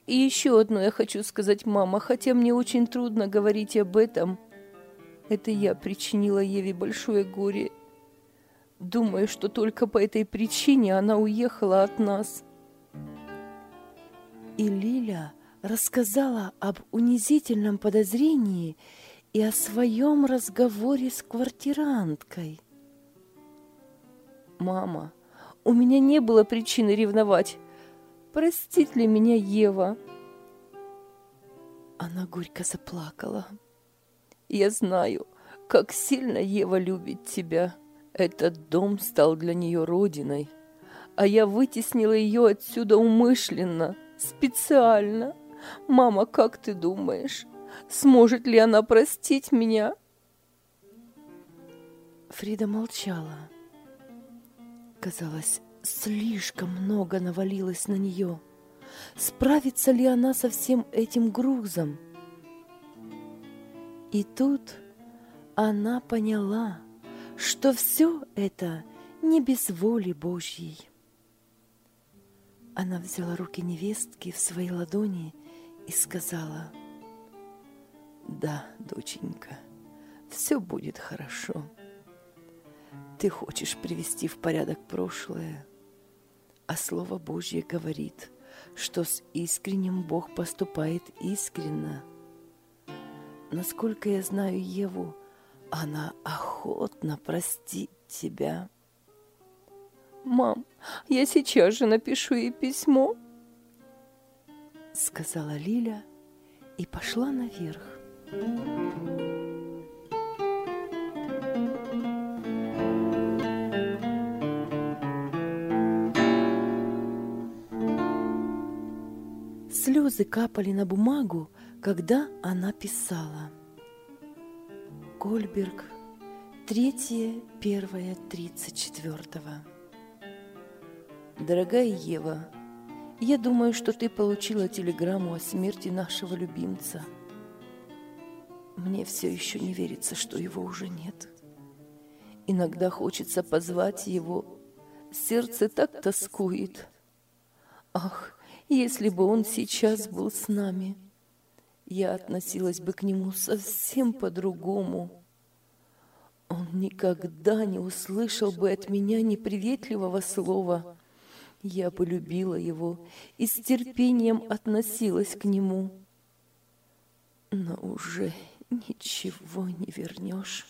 И еще одно я хочу сказать, мама, хотя мне очень трудно говорить об этом. Это я причинила Еве большое горе. Думаю, что только по этой причине она уехала от нас. И Лиля рассказала об унизительном подозрении и о своем разговоре с квартиранткой. Мама, у меня не было причины ревновать. Простит ли меня Ева? Она горько заплакала. Я знаю, как сильно Ева любит тебя. Этот дом стал для нее родиной, а я вытеснила ее отсюда умышленно, специально. Мама, как ты думаешь, сможет ли она простить меня? Фрида молчала. Казалось, слишком много навалилось на нее. Справится ли она со всем этим грузом? И тут она поняла, что все это не без воли Божьей. Она взяла руки невестки в свои ладони и сказала: «Да, доченька, все будет хорошо. Ты хочешь привести в порядок прошлое, а Слово Божье говорит, что с искренним Бог поступает искренно. Насколько я знаю Еву, она охотно простит тебя». «Мам, я сейчас же напишу ей письмо», — сказала Лиля и пошла наверх. Слезы капали на бумагу, когда она писала. Кольберг, 3.1.34. Дорогая Ева, я думаю, что ты получила телеграмму о смерти нашего любимца. Мне все еще не верится, что его уже нет. Иногда хочется позвать его. Сердце так тоскует. Ах, если бы он сейчас был с нами, я относилась бы к нему совсем по-другому. Он никогда не услышал бы от меня неприветливого слова. Я бы любила его и с терпением относилась к нему. Но уже ничего не вернешь.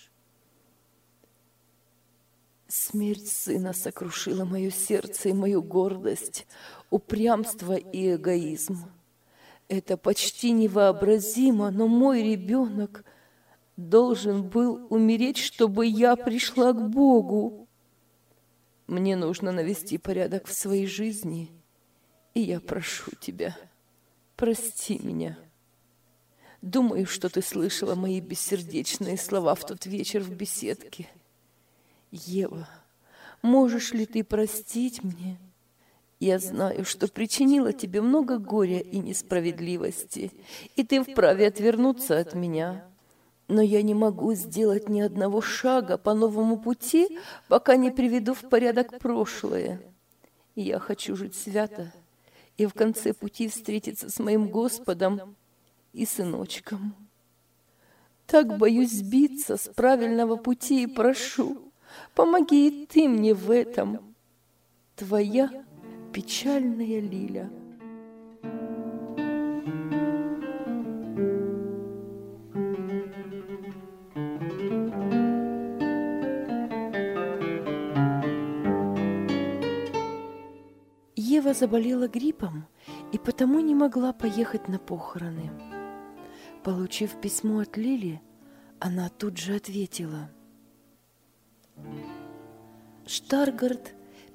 Смерть сына сокрушила мое сердце и мою гордость, упрямство и эгоизм. Это почти невообразимо, но мой ребенок должен был умереть, чтобы я пришла к Богу. Мне нужно навести порядок в своей жизни, и я прошу тебя, прости меня. Думаю, что ты слышала мои бессердечные слова в тот вечер в беседке. Ева, можешь ли ты простить мне? Я знаю, что причинила тебе много горя и несправедливости, и ты вправе отвернуться от меня. Но я не могу сделать ни одного шага по новому пути, пока не приведу в порядок прошлое. Я хочу жить свято и в конце пути встретиться с моим Господом и сыночком. Так боюсь сбиться с правильного пути и прошу, помоги и ты мне в этом. Твоя печальная Лиля. Ева заболела гриппом и потому не могла поехать на похороны. Получив письмо от Лили, она тут же ответила: «Штаргарт,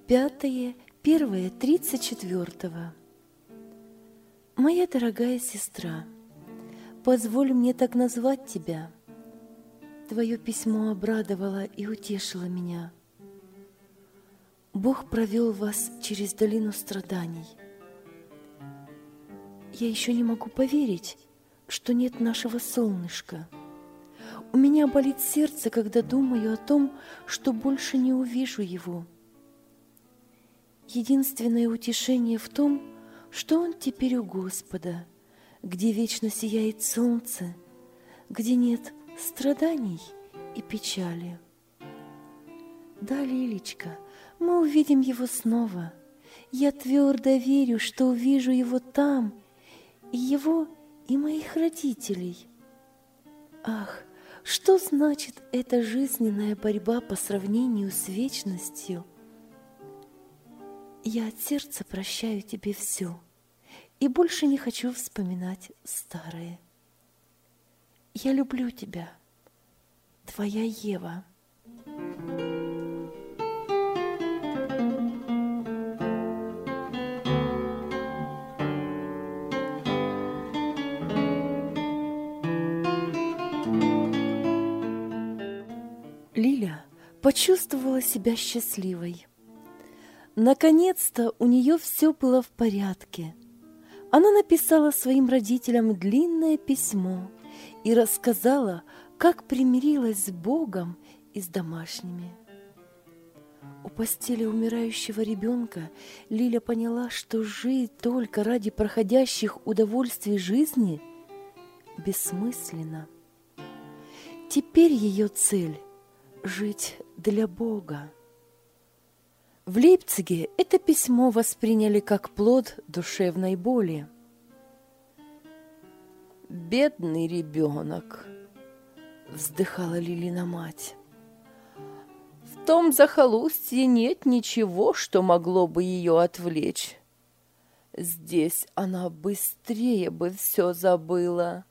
5.1.34. Моя дорогая сестра, позволь мне так назвать тебя. Твое письмо обрадовало и утешило меня. Бог провел вас через долину страданий. Я еще не могу поверить, что нет нашего солнышка. У меня болит сердце, когда думаю о том, что больше не увижу его. Единственное утешение в том, что он теперь у Господа, где вечно сияет солнце, где нет страданий и печали. Да, Лилечка, мы увидим его снова. Я твердо верю, что увижу его там, и его, и моих родителей. Ах, что значит эта жизненная борьба по сравнению с вечностью? Я от сердца прощаю тебе все и больше не хочу вспоминать старое. Я люблю тебя, твоя Ева. Лиля почувствовала себя счастливой. Наконец-то у нее все было в порядке. Она написала своим родителям длинное письмо и рассказала, как примирилась с Богом и с домашними. У постели умирающего ребенка Лиля поняла, что жить только ради проходящих удовольствий жизни бессмысленно. Теперь ее цель – жить для Бога. В Лейпциге это письмо восприняли как плод душевной боли. «Бедный ребенок», — вздыхала Лилина мать. «В том захолустье нет ничего, что могло бы ее отвлечь. Здесь она быстрее бы все забыла».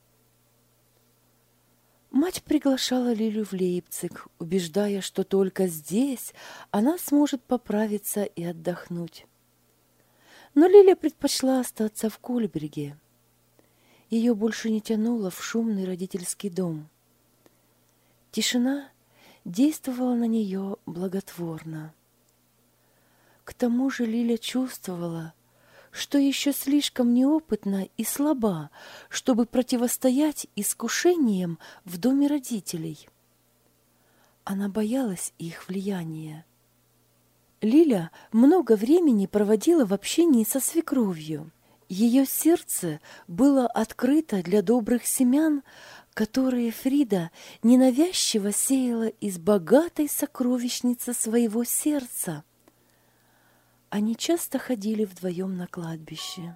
Мать приглашала Лилю в Лейпциг, убеждая, что только здесь она сможет поправиться и отдохнуть. Но Лиля предпочла остаться в Кольберге. Ее больше не тянуло в шумный родительский дом. Тишина действовала на нее благотворно. К тому же Лиля чувствовала, что еще слишком неопытна и слаба, чтобы противостоять искушениям в доме родителей. Она боялась их влияния. Лиля много времени проводила в общении со свекровью. Ее сердце было открыто для добрых семян, которые Фрида ненавязчиво сеяла из богатой сокровищницы своего сердца. Они часто ходили вдвоем на кладбище.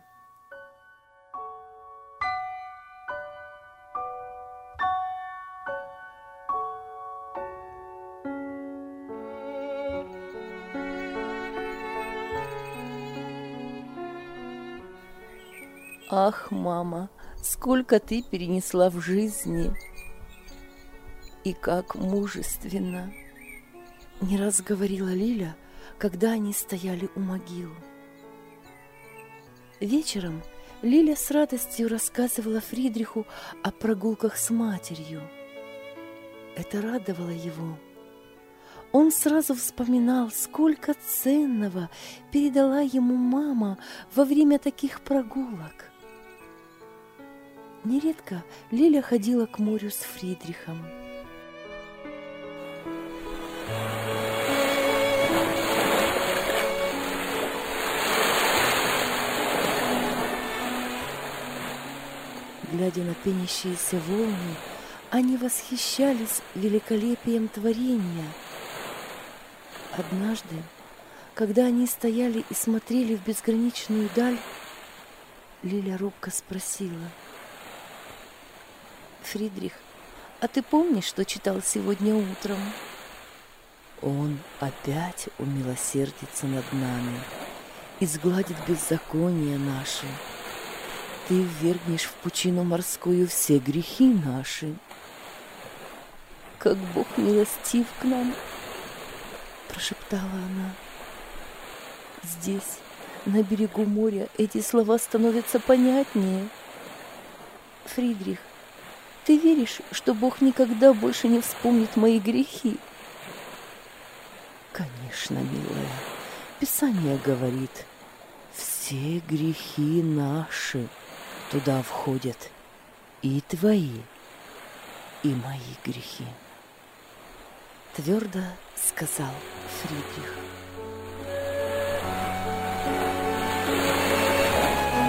«Ах, мама, сколько ты перенесла в жизни! И как мужественно!» Не раз говорила Лиля, когда они стояли у могил. Вечером Лиля с радостью рассказывала Фридриху о прогулках с матерью. Это радовало его. Он сразу вспоминал, сколько ценного передала ему мама во время таких прогулок. Нередко Лиля ходила к морю с Фридрихом. Глядя на пенящиеся волны, они восхищались великолепием творения. Однажды, когда они стояли и смотрели в безграничную даль, Лиля робко спросила: «Фридрих, а ты помнишь, что читал сегодня утром?» «Он опять умилосердится над нами и сгладит беззакония наши. Ты ввергнешь в пучину морскую все грехи наши». «Как Бог милостив к нам!» — прошептала она. Здесь, на берегу моря, эти слова становятся понятнее. «Фридрих, ты веришь, что Бог никогда больше не вспомнит мои грехи?» «Конечно, милая, Писание говорит, все грехи наши туда входят, и твои, и мои грехи», — твердо сказал Фридрих.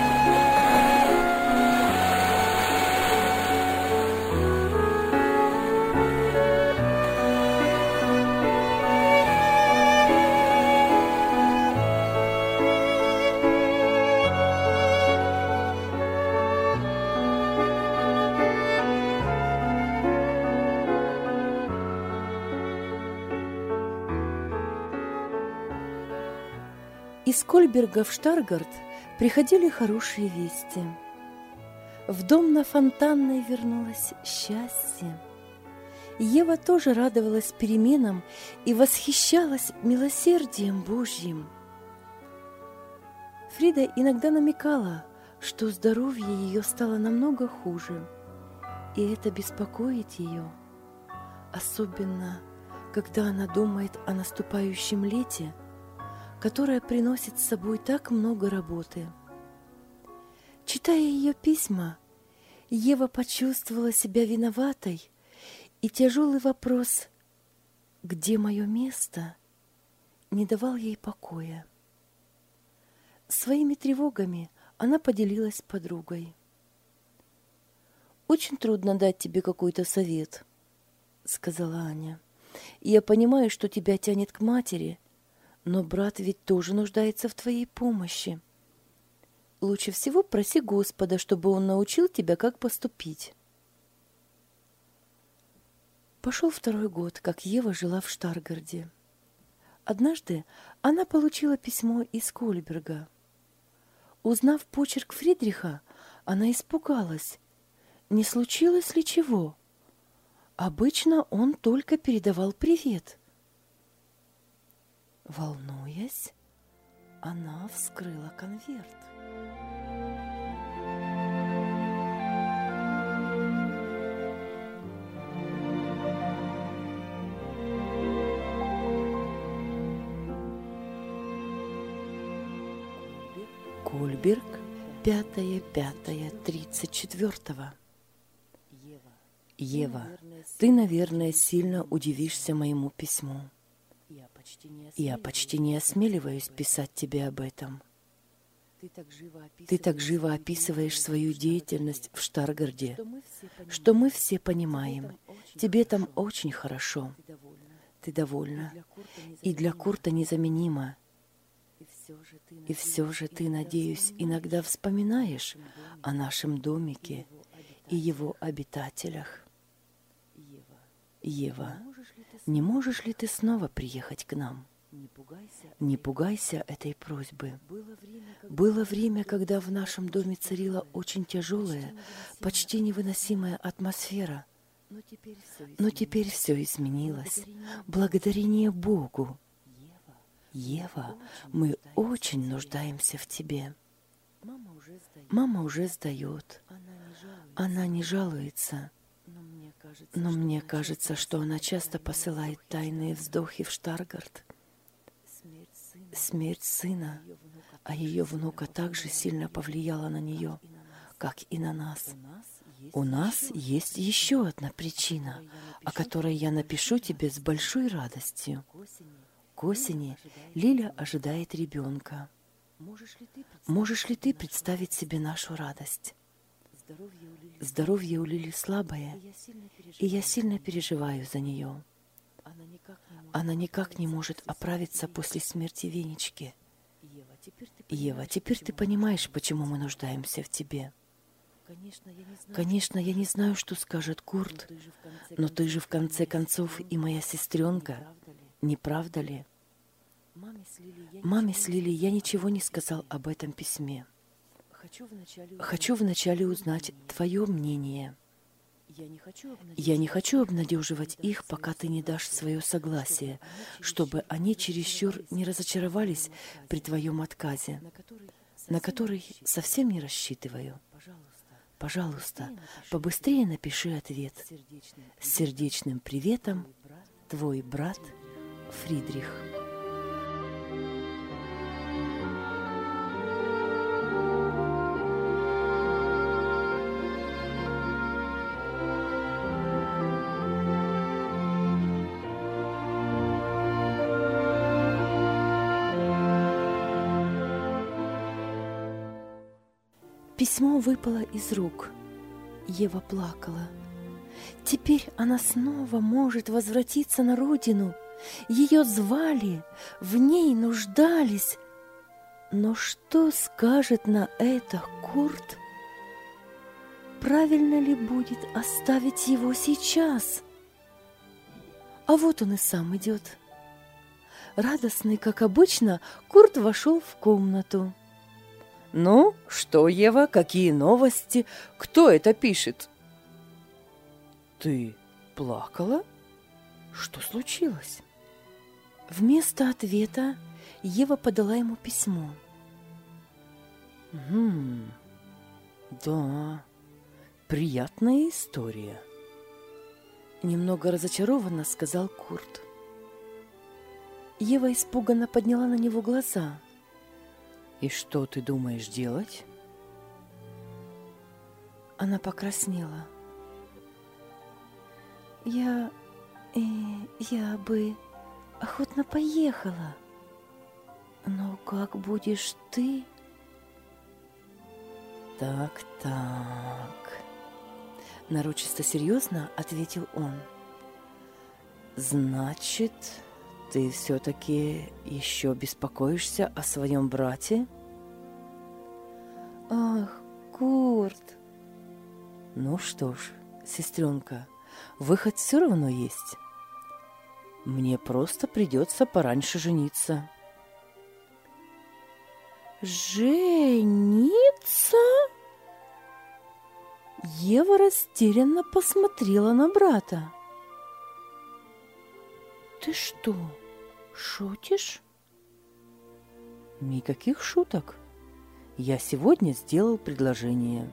Из Кольберга в Штаргарт приходили хорошие вести. В дом на Фонтанной вернулось счастье. Ева тоже радовалась переменам и восхищалась милосердием Божьим. Фрида иногда намекала, что здоровье ее стало намного хуже, и это беспокоит ее, особенно когда она думает о наступающем лете, которое приносит с собой так много работы. Читая ее письма, Ева почувствовала себя виноватой, и тяжелый вопрос «Где мое место?» не давал ей покоя. Своими тревогами она поделилась с подругой. «Очень трудно дать тебе какой-то совет», — сказала Аня. «Я понимаю, что тебя тянет к матери, но брат ведь тоже нуждается в твоей помощи. Лучше всего проси Господа, чтобы он научил тебя, как поступить». Пошел 2-й год, как Ева жила в Штаргарде. Однажды она получила письмо из Кольберга. Узнав почерк Фридриха, она испугалась. Не случилось ли чего? Обычно он только передавал привет. Волнуясь, она вскрыла конверт. Кольберг, 5.5.34. Ева, ты, наверное, сильно удивишься моему письму. Я почти не осмеливаюсь писать тебе об этом. Ты так живо описываешь свою деятельность в Штаргарде, что мы все понимаем. Тебе там очень хорошо. Ты довольна. И для Курта незаменимо. И все же ты, надеюсь, иногда вспоминаешь о нашем домике и его обитателях. Ева, не можешь ли ты снова приехать к нам? Не пугайся этой просьбы. Было время, когда в нашем доме царила очень тяжелая, почти невыносимая атмосфера. Но теперь все изменилось. Благодарение Богу. Ева, мы очень нуждаемся в тебе. Мама уже сдает. Она не жалуется. Но мне кажется, что она часто посылает тайные вздохи в Штаргард. Смерть сына, а ее внука также сильно повлияла на нее, как и на нас. У нас есть еще одна причина, о которой я напишу тебе с большой радостью. К осени Лиля ожидает ребенка. Можешь ли ты представить себе нашу радость? Здоровье у Лили слабое, и я сильно переживаю за нее. Она никак не может оправиться после смерти Венечки. Ева, теперь ты понимаешь, почему мы нуждаемся в тебе. Конечно, я не знаю, что скажет Курт, но ты же в конце концов и моя сестренка, не правда ли? Маме с Лилей я ничего не сказал об этом письме. Хочу вначале узнать твое мнение. Я не хочу обнадеживать их, пока ты не дашь свое согласие, чтобы они чересчур не разочаровались при твоем отказе, на который совсем не рассчитываю. Пожалуйста, побыстрее напиши ответ. С сердечным приветом, твой брат Фридрих. Письмо выпало из рук. Ева плакала. Теперь она снова может возвратиться на родину. Ее звали, в ней нуждались. Но что скажет на это Курт? Правильно ли будет оставить его сейчас? А вот он и сам идет. Радостный, как обычно, Курт вошел в комнату. «Ну, что, Ева, какие новости? Кто это пишет?» «Ты плакала? Что случилось?» Вместо ответа Ева подала ему письмо. Да, приятная история», — немного разочарованно сказал Курт. Ева испуганно подняла на него глаза. «И что ты думаешь делать?» Она покраснела. Я бы охотно поехала. Но как будешь ты?» «Так», — нарочисто серьезно ответил он. «Значит, ты все-таки еще беспокоишься о своем брате?» «Ах, Курт!» «Ну что ж, сестренка, выход все равно есть. Мне просто придется пораньше жениться». «Жениться?» Ева растерянно посмотрела на брата. «Ты что, шутишь?» «Никаких шуток. Я сегодня сделал предложение».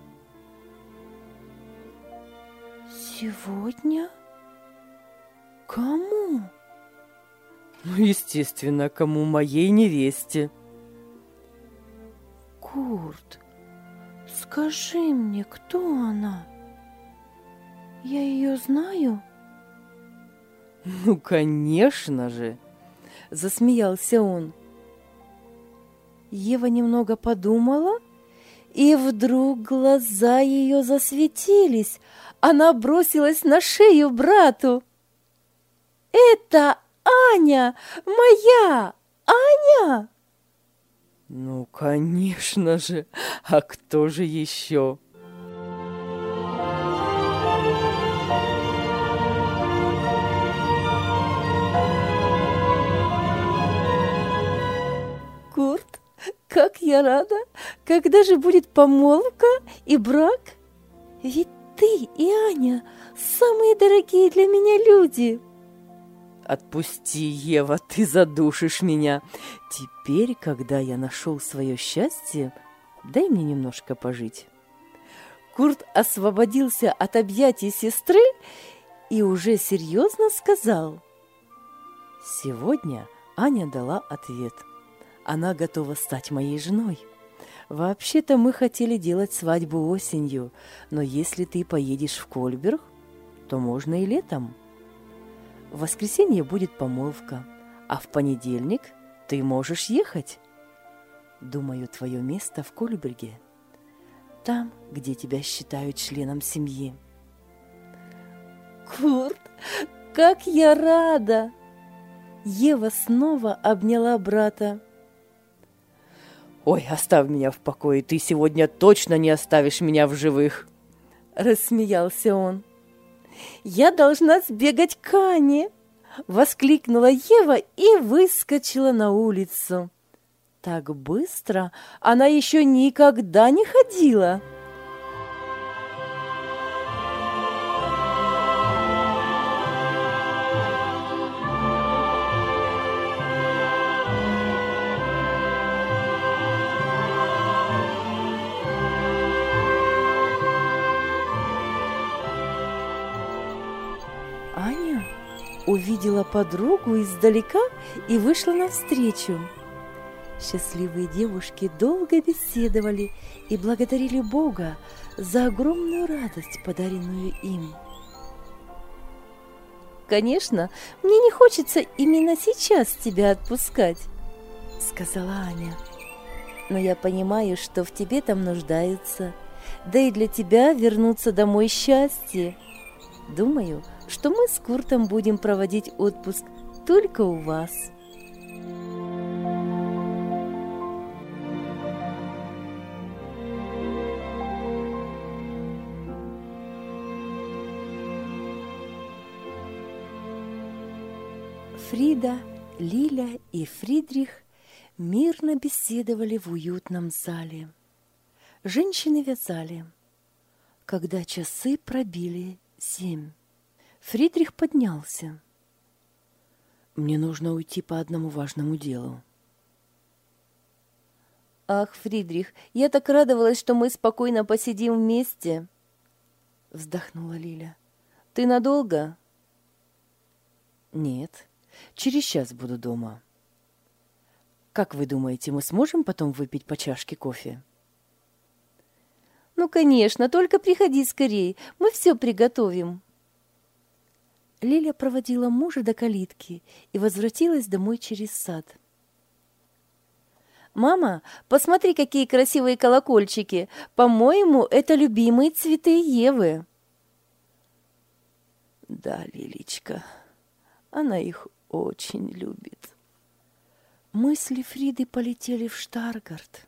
«Сегодня? Кому?» «Ну, естественно, кому? Моей невесте». «Курт, скажи мне, кто она? Я ее знаю?» «Ну, конечно же!» — засмеялся он. Ева немного подумала, и вдруг глаза ее засветились. Она бросилась на шею брату. «Это Аня! Моя Аня!» «Ну, конечно же! А кто же еще?» «Курт, как я рада! Когда же будет помолвка и брак? Ведь ты и Аня самые дорогие для меня люди!» «Отпусти, Ева, ты задушишь меня. Теперь, когда я нашел свое счастье, дай мне немножко пожить». Курт освободился от объятий сестры и уже серьезно сказал: «Сегодня Аня дала ответ. Она готова стать моей женой. Вообще-то мы хотели делать свадьбу осенью, но если ты поедешь в Кольберг, то можно и летом. В воскресенье будет помолвка, а в понедельник ты можешь ехать. Думаю, твое место в Кольберге, там, где тебя считают членом семьи». «Курт, как я рада!» Ева снова обняла брата. «Ой, оставь меня в покое, ты сегодня точно не оставишь меня в живых!» — рассмеялся он. «Я должна сбегать к Ане!» — воскликнула Ева и выскочила на улицу. Так быстро она еще никогда не ходила. Аня увидела подругу издалека и вышла навстречу. Счастливые девушки долго беседовали и благодарили Бога за огромную радость, подаренную им. «Конечно, мне не хочется именно сейчас тебя отпускать», — сказала Аня. «Но я понимаю, что в тебе там нуждаются, да и для тебя вернуться домой счастье. Думаю, что мы с Куртом будем проводить отпуск только у вас». Фрида Лиля и Фридрих мирно беседовали в уютном зале. Женщины вязали. Когда часы пробили 7, Фридрих поднялся. «Мне нужно уйти по одному важному делу». Ах, Фридрих, я так радовалась, что мы спокойно посидим вместе, вздохнула Лиля. Ты надолго? Нет, через час буду дома. Как вы думаете, мы сможем потом выпить по чашке кофе? Ну, конечно, только приходи скорей, мы все приготовим. Лиля проводила мужа до калитки и возвратилась домой через сад. «Мама, посмотри, какие красивые колокольчики! По-моему, это любимые цветы Евы!» «Да, Лилечка, она их очень любит». Мысли Фриды полетели в Штаргарт.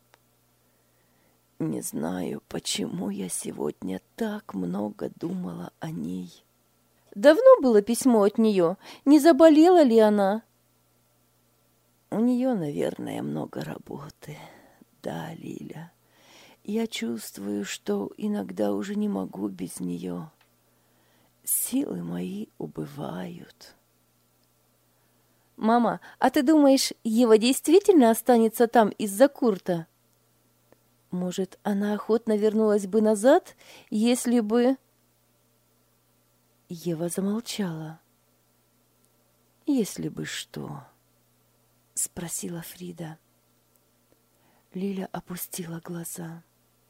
Не знаю, почему я сегодня так много думала о ней. Давно было письмо от нее? Не заболела ли она? У нее, наверное, много работы. Да, Лиля, я чувствую, что иногда уже не могу без нее. Силы мои убывают. Мама, а ты думаешь, Ева действительно останется там из-за Курта? Может, она охотно вернулась бы назад, если бы... Ева замолчала. «Если бы что?» — спросила Фрида. Лиля опустила глаза.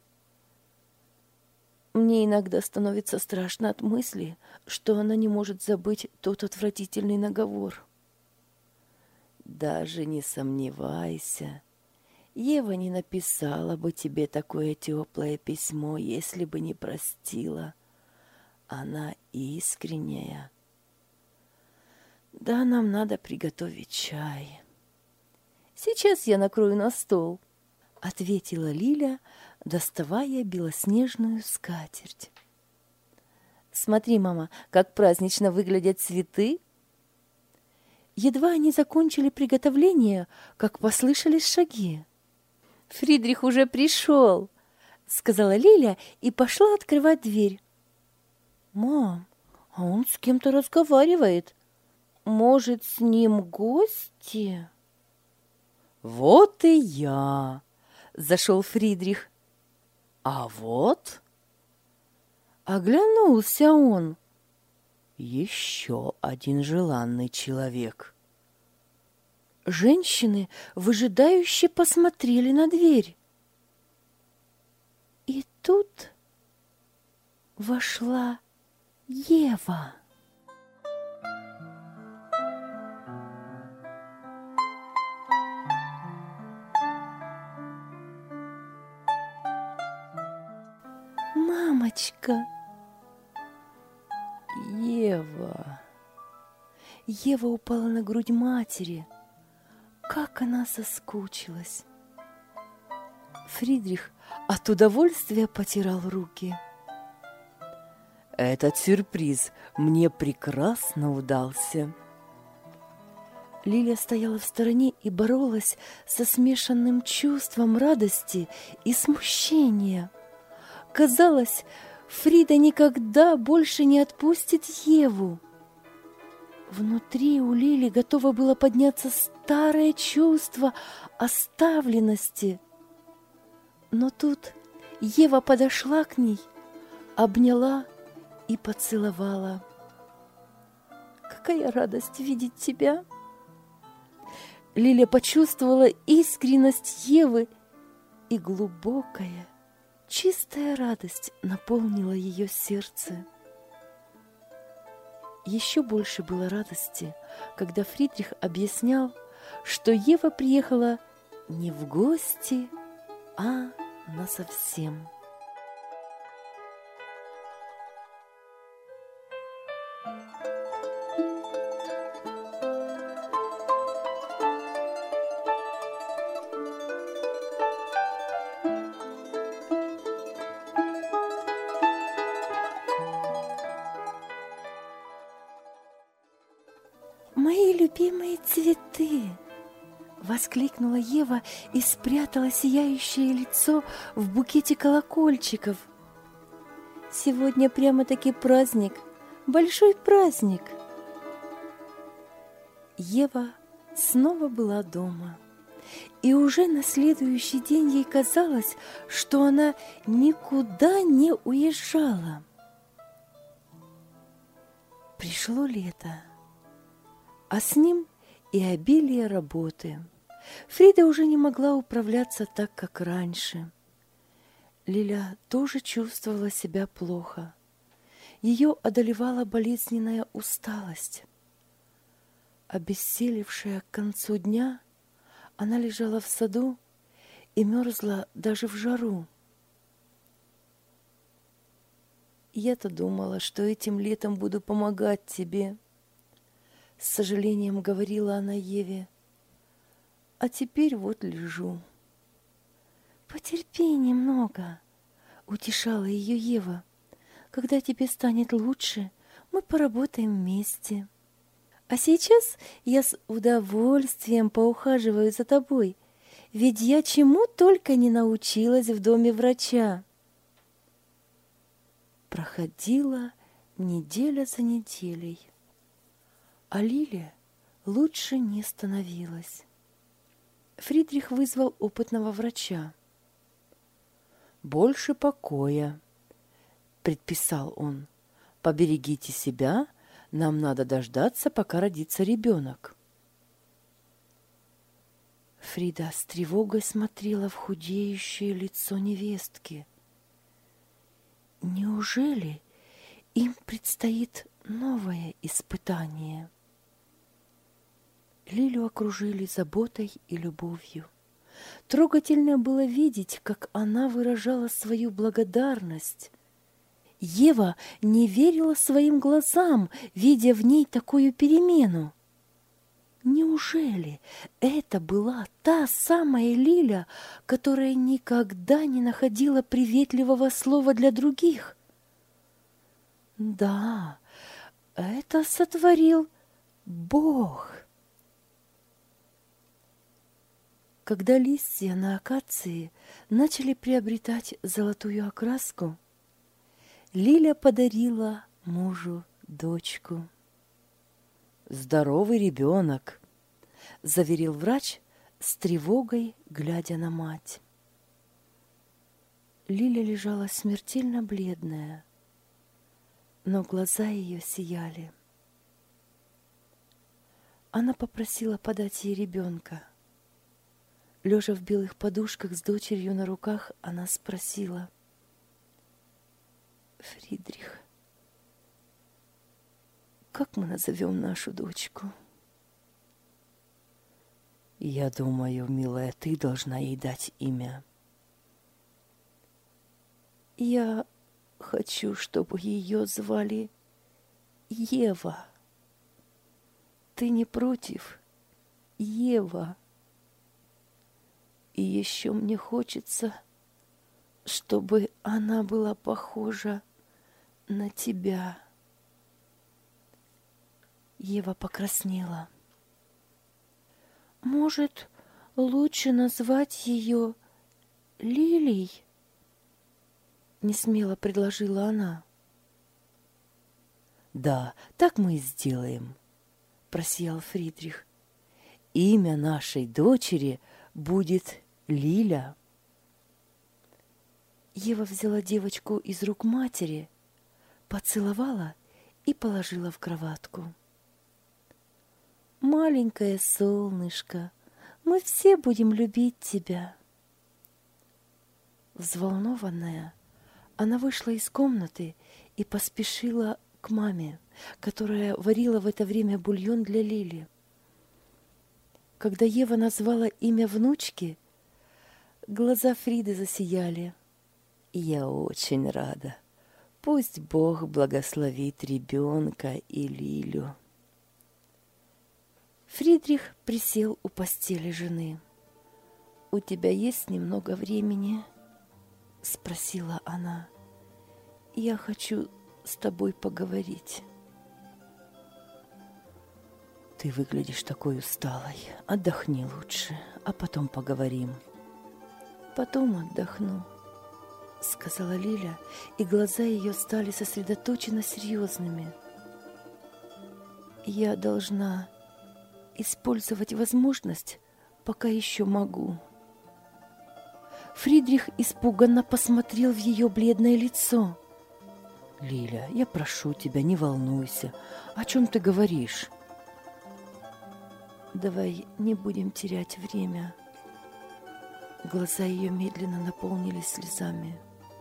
«Мне иногда становится страшно от мысли, что она не может забыть тот отвратительный наговор». «Даже не сомневайся, Ева не написала бы тебе такое теплое письмо, если бы не простила. Она искренняя. Да, нам надо приготовить чай». «Сейчас я накрою на стол», — ответила Лиля, доставая белоснежную скатерть. «Смотри, мама, как празднично выглядят цветы». Едва они закончили приготовление, как послышались шаги. «Фридрих уже пришел», — сказала Лиля и пошла открывать дверь. «Мам, а он с кем-то разговаривает. Может, с ним гости?» «Вот и я!» — зашел Фридрих. «А вот...» Оглянулся он. Еще один желанный человек. Женщины выжидающе посмотрели на дверь. И тут вошла Ева. «Мамочка!» «Ева!» Ева упала на грудь матери. Как она соскучилась! Фридрих от удовольствия потирал руки. «Этот сюрприз мне прекрасно удался!» Лиля стояла в стороне и боролась со смешанным чувством радости и смущения. Казалось, Фрида никогда больше не отпустит Еву. Внутри у Лили готово было подняться старое чувство оставленности. Но тут Ева подошла к ней, обняла и поцеловала. «Какая радость видеть тебя!» Лиля почувствовала искренность Евы, и глубокая, чистая радость наполнила ее сердце. Еще больше было радости, когда Фридрих объяснял, что Ева приехала не в гости, а насовсем. Мои любимые цветы!» — воскликнула Ева и спрятала сияющее лицо в букете колокольчиков. «Сегодня прямо-таки праздник, большой праздник!» Ева снова была дома, и уже на следующий день ей казалось, что она никуда не уезжала. Пришло лето, а с ним и обилие работы. Фрида уже не могла управляться так, как раньше. Лиля тоже чувствовала себя плохо. Ее одолевала болезненная усталость. Обессилевшая к концу дня, она лежала в саду и мерзла даже в жару. «Я-то думала, что этим летом буду помогать тебе», — с сожалением говорила она Еве. «А теперь вот лежу». «Потерпи немного», — утешала ее Ева. «Когда тебе станет лучше, мы поработаем вместе. А сейчас я с удовольствием поухаживаю за тобой, ведь я чему только не научилась в доме врача». Проходила неделя за неделей, а Лиле лучше не становилась. Фридрих вызвал опытного врача. «Больше покоя», — предписал он. «Поберегите себя, нам надо дождаться, пока родится ребенок». Фрида с тревогой смотрела в худеющее лицо невестки. Неужели им предстоит новое испытание? Лилю окружили заботой и любовью. Трогательно было видеть, как она выражала свою благодарность. Ева не верила своим глазам, видя в ней такую перемену. Неужели это была та самая Лиля, которая никогда не находила приветливого слова для других? Да, это сотворил Бог. Когда листья на акации начали приобретать золотую окраску, Лиля подарила мужу дочку. «Здоровый ребенок», — заверил врач с тревогой, глядя на мать. Лиля лежала смертельно бледная, но глаза ее сияли. Она попросила подать ей ребенка. Лежа в белых подушках с дочерью на руках, она спросила: «Фридрих, как мы назовем нашу дочку?» «Я думаю, милая, ты должна ей дать имя». «Я хочу, чтобы ее звали Ева. Ты не против, Ева? И еще мне хочется, чтобы она была похожа на тебя». Ева покраснела. «Может, лучше назвать ее Лилией?» Несмело предложила она. «Да, так мы и сделаем», — просиял Фридрих. «Имя нашей дочери будет Лиля». Ева взяла девочку из рук матери, поцеловала и положила в кроватку. «Маленькое солнышко, мы все будем любить тебя». Взволнованная, она вышла из комнаты и поспешила к маме, которая варила в это время бульон для Лили. Когда Ева назвала имя внучки, глаза Фриды засияли. «Я очень рада. Пусть Бог благословит ребенка и Лилю». Фридрих присел у постели жены. «У тебя есть немного времени?» — спросила она. «Я хочу с тобой поговорить». Ты выглядишь такой усталой. Отдохни лучше, а потом поговорим. Потом отдохну, сказала Лиля, и глаза ее стали сосредоточенно серьезными. Я должна использовать возможность, пока еще могу. Фридрих испуганно посмотрел в ее бледное лицо. Лиля, я прошу тебя, не волнуйся. О чем ты говоришь? Давай не будем терять время. Глаза ее медленно наполнились слезами.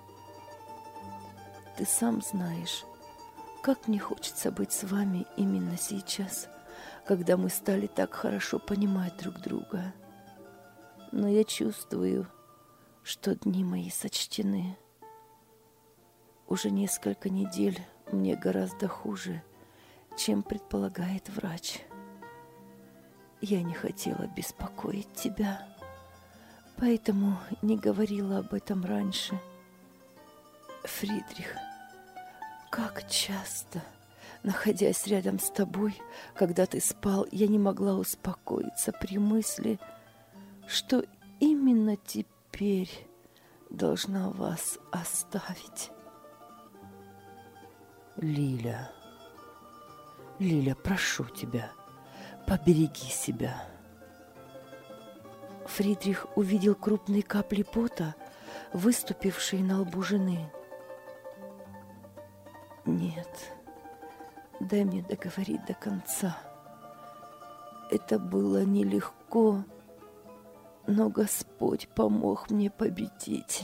Ты сам знаешь, как мне хочется быть с вами именно сейчас, когда мы стали так хорошо понимать друг друга. Но я чувствую, что дни мои сочтены. Уже несколько недель мне гораздо хуже, чем предполагает врач. Я не хотела беспокоить тебя, поэтому не говорила об этом раньше. Фридрих, как часто, находясь рядом с тобой, когда ты спал, я не могла успокоиться при мысли, что именно теперь должна вас оставить. Лиля, прошу тебя, побереги себя. Фридрих увидел крупные капли пота, выступившие на лбу жены. Нет, дай мне договорить до конца. Это было нелегко, но Господь помог мне победить.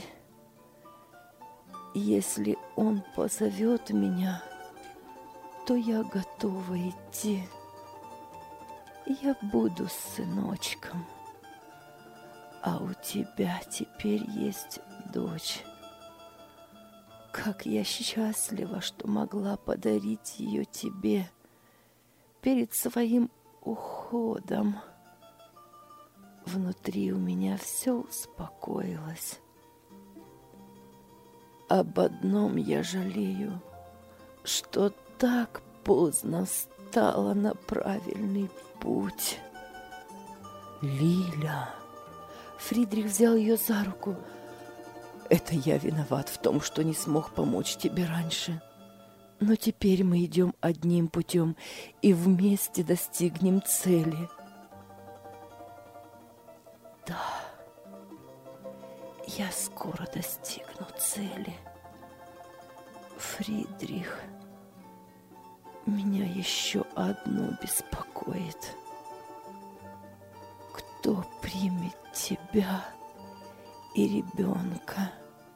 Если Он позовет меня, то я готова идти. Я буду сыночком. А у тебя теперь есть дочь. Как я счастлива, что могла подарить ее тебе перед своим уходом. Внутри у меня все успокоилось. Об одном я жалею, что так поздно стала на правильный путь. Лиля, Фридрих взял ее за руку. Это я виноват в том, что не смог помочь тебе раньше. Но теперь мы идем одним путем и вместе достигнем цели. Да, я скоро достигну цели. Фридрих, меня еще одно беспокоит. Кто примет тебя и ребенка?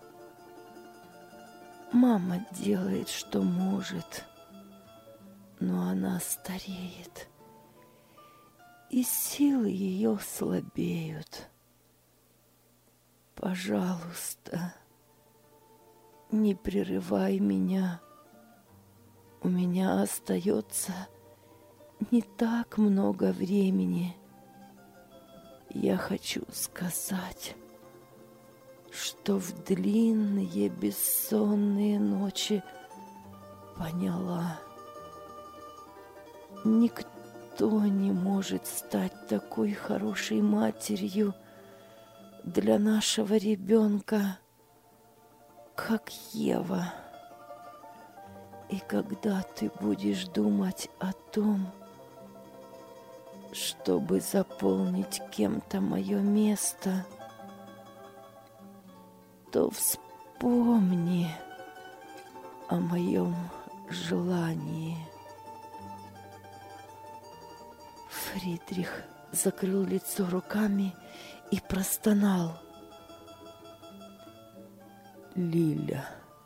Мама делает, что может, но она стареет, и силы ее слабеют. Пожалуйста, не прерывай меня. У меня остается не так много времени. Я хочу сказать, что в длинные бессонные ночи поняла, никто не может стать такой хорошей матерью для нашего ребенка, как Ева. И когда ты будешь думать о том, чтобы заполнить кем-то мое место, то вспомни о моем желании. Фридрих закрыл лицо руками и простонал. Лиля.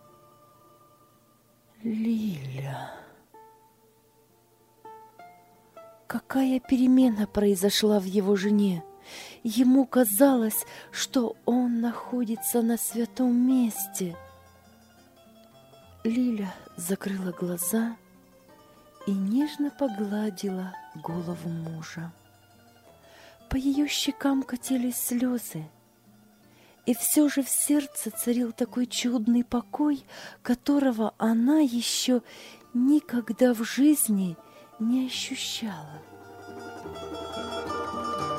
Какая перемена произошла в его жене! Ему казалось, что он находится на святом месте. Лиля закрыла глаза и нежно погладила голову мужа. По ее щекам катились слезы. И все же в сердце царил такой чудный покой, которого она еще никогда в жизни не ощущала.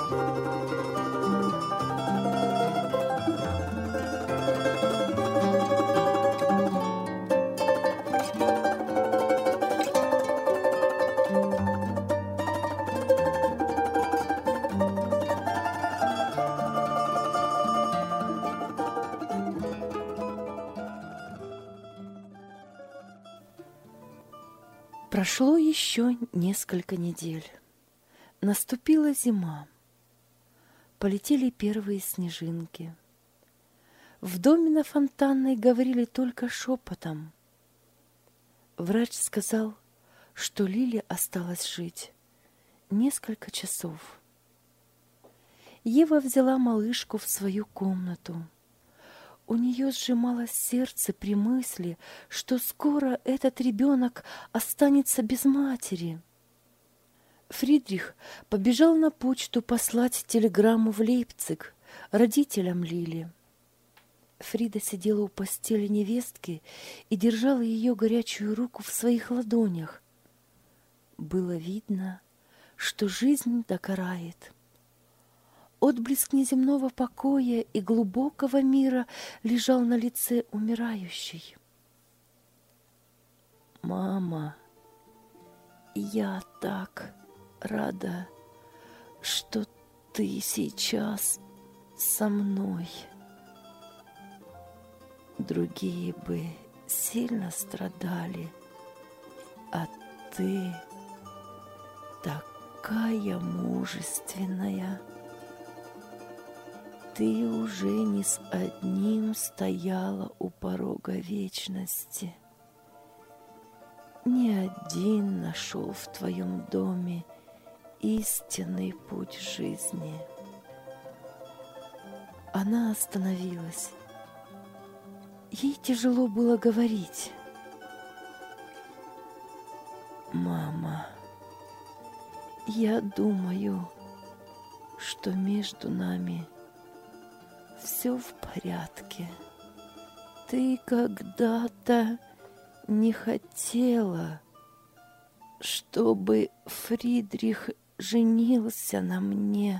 Прошло еще несколько недель. Наступила зима. Полетели первые снежинки. В доме на Фонтанной говорили только шепотом. Врач сказал, что Лиле осталось жить несколько часов. Ева взяла малышку в свою комнату. У нее сжималось сердце при мысли, что скоро этот ребенок останется без матери. Фридрих побежал на почту послать телеграмму в Лейпциг родителям Лили. Фрида сидела у постели невестки и держала ее горячую руку в своих ладонях. Было видно, что жизнь догорает. Отблеск неземного покоя и глубокого мира лежал на лице умирающей. «Мама, я так рада, что ты сейчас со мной. Другие бы сильно страдали, а ты такая мужественная. Ты уже не с одним стояла у порога вечности. Ни один нашел в твоем доме истинный путь жизни». Она остановилась. Ей тяжело было говорить. «Мама, я думаю, что между нами все в порядке. Ты когда-то не хотела, чтобы Фридрих женился на мне,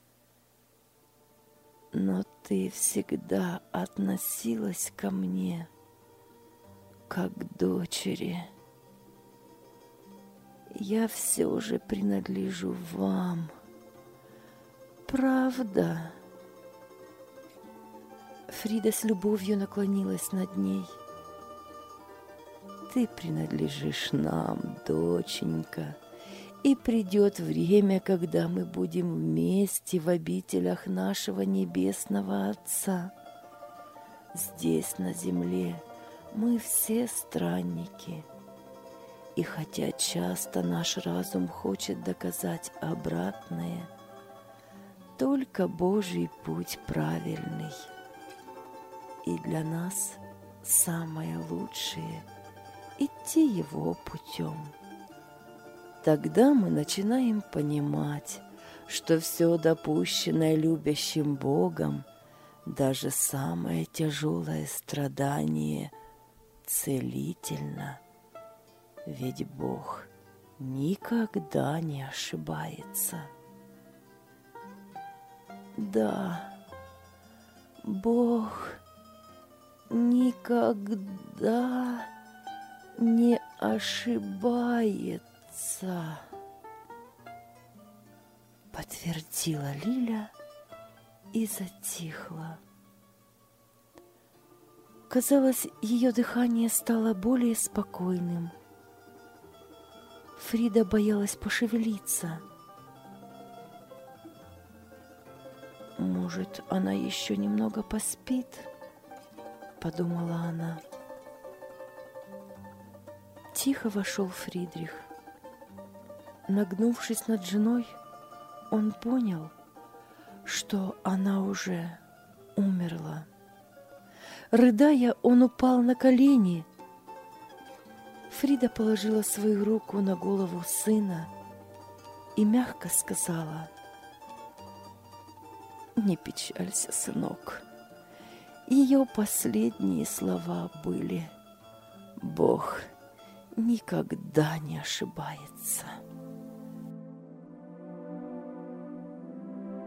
но ты всегда относилась ко мне как к дочери. Я все же принадлежу вам. Правда?» Фрида с любовью наклонилась над ней. «Ты принадлежишь нам, доченька, и придет время, когда мы будем вместе в обителях нашего Небесного Отца. Здесь, на земле, мы все странники, и хотя часто наш разум хочет доказать обратное, только Божий путь правильный. И для нас самое лучшее — идти его путем. Тогда мы начинаем понимать, что все допущенное любящим Богом, даже самое тяжелое страдание, целительно. Ведь Бог никогда не ошибается». «Да, Бог никогда не ошибается», подтвердила Лиля и затихла. Казалось, ее дыхание стало более спокойным. Фрида боялась пошевелиться. «Может, она еще немного поспит?» — подумала она. Тихо вошел Фридрих. Нагнувшись над женой, он понял, что она уже умерла. Рыдая, он упал на колени. Фрида положила свою руку на голову сына и мягко сказала: «Не печалься, сынок». Ее последние слова были: «Бог никогда не ошибается».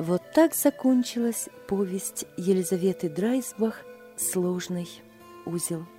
Вот так закончилась повесть Елизаветы Драйсбах «Сложный узел».